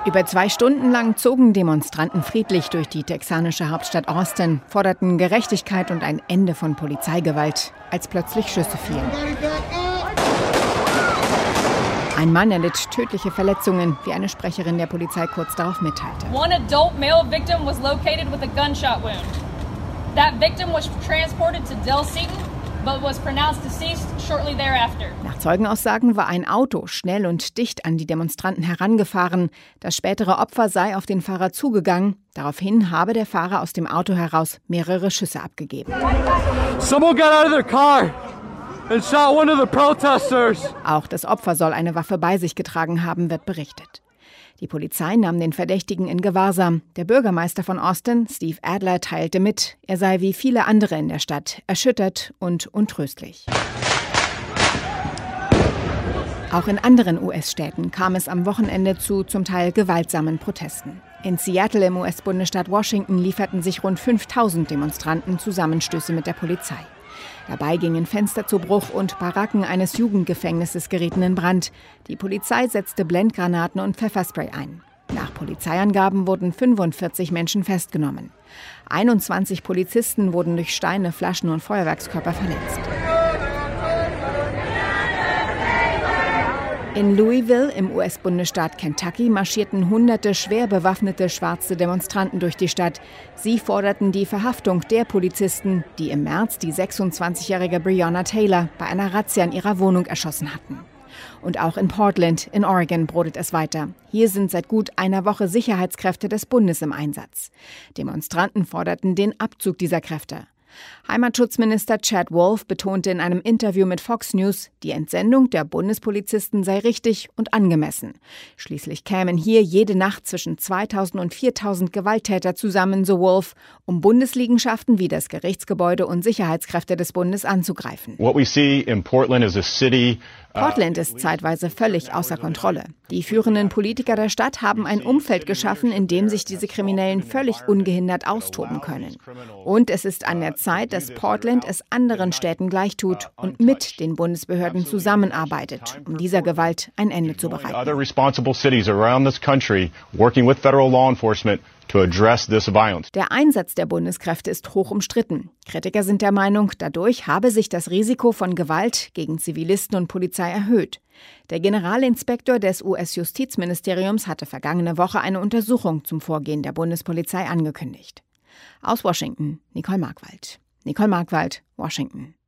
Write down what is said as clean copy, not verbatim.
Über 2 Stunden lang zogen Demonstranten friedlich durch die texanische Hauptstadt Austin, forderten Gerechtigkeit und ein Ende von Polizeigewalt, als plötzlich Schüsse fielen. Ein Mann erlitt tödliche Verletzungen, wie eine Sprecherin der Polizei kurz darauf mitteilte. One adult male victim was located with a gunshot wound. That victim was transported to Del Seaton, but was pronounced deceased shortly thereafter. Nach Zeugenaussagen war ein Auto schnell und dicht an die Demonstranten herangefahren. Das spätere Opfer sei auf den Fahrer zugegangen. Daraufhin habe der Fahrer aus dem Auto heraus mehrere Schüsse abgegeben. Someone got out of their car and shot one of the protesters. Auch das Opfer soll eine Waffe bei sich getragen haben, wird berichtet. Die Polizei nahm den Verdächtigen in Gewahrsam. Der Bürgermeister von Austin, Steve Adler, teilte mit, er sei wie viele andere in der Stadt erschüttert und untröstlich. Auch in anderen US-Städten kam es am Wochenende zu zum Teil gewaltsamen Protesten. In Seattle im US-Bundesstaat Washington lieferten sich rund 5.000 Demonstranten Zusammenstöße mit der Polizei. Dabei gingen Fenster zu Bruch und Baracken eines Jugendgefängnisses gerieten in Brand. Die Polizei setzte Blendgranaten und Pfefferspray ein. Nach Polizeiangaben wurden 45 Menschen festgenommen. 21 Polizisten wurden durch Steine, Flaschen und Feuerwerkskörper verletzt. In Louisville im US-Bundesstaat Kentucky marschierten hunderte schwer bewaffnete schwarze Demonstranten durch die Stadt. Sie forderten die Verhaftung der Polizisten, die im März die 26-jährige Breonna Taylor bei einer Razzia in ihrer Wohnung erschossen hatten. Und auch in Portland in Oregon brodelt es weiter. Hier sind seit gut einer Woche Sicherheitskräfte des Bundes im Einsatz. Demonstranten forderten den Abzug dieser Kräfte. Heimatschutzminister Chad Wolf betonte in einem Interview mit Fox News, die Entsendung der Bundespolizisten sei richtig und angemessen. Schließlich kämen hier jede Nacht zwischen 2.000 und 4.000 Gewalttäter zusammen, so Wolf, um Bundesliegenschaften wie das Gerichtsgebäude und Sicherheitskräfte des Bundes anzugreifen. What we see in Portland is a city. Portland ist zeitweise völlig außer Kontrolle. Die führenden Politiker der Stadt haben ein Umfeld geschaffen, in dem sich diese Kriminellen völlig ungehindert austoben können. Und es ist an der Zeit, dass Portland es anderen Städten gleichtut und mit den Bundesbehörden zusammenarbeitet, um dieser Gewalt ein Ende zu bereiten. Other responsible cities around this country working with federal law enforcement to address this violence. Der Einsatz der Bundeskräfte ist hoch umstritten. Kritiker sind der Meinung, dadurch habe sich das Risiko von Gewalt gegen Zivilisten und Polizei erhöht. Der Generalinspektor des US-Justizministeriums hatte vergangene Woche eine Untersuchung zum Vorgehen der Bundespolizei angekündigt. Aus Washington, Nicole Markwald. Nicole Markwald, Washington.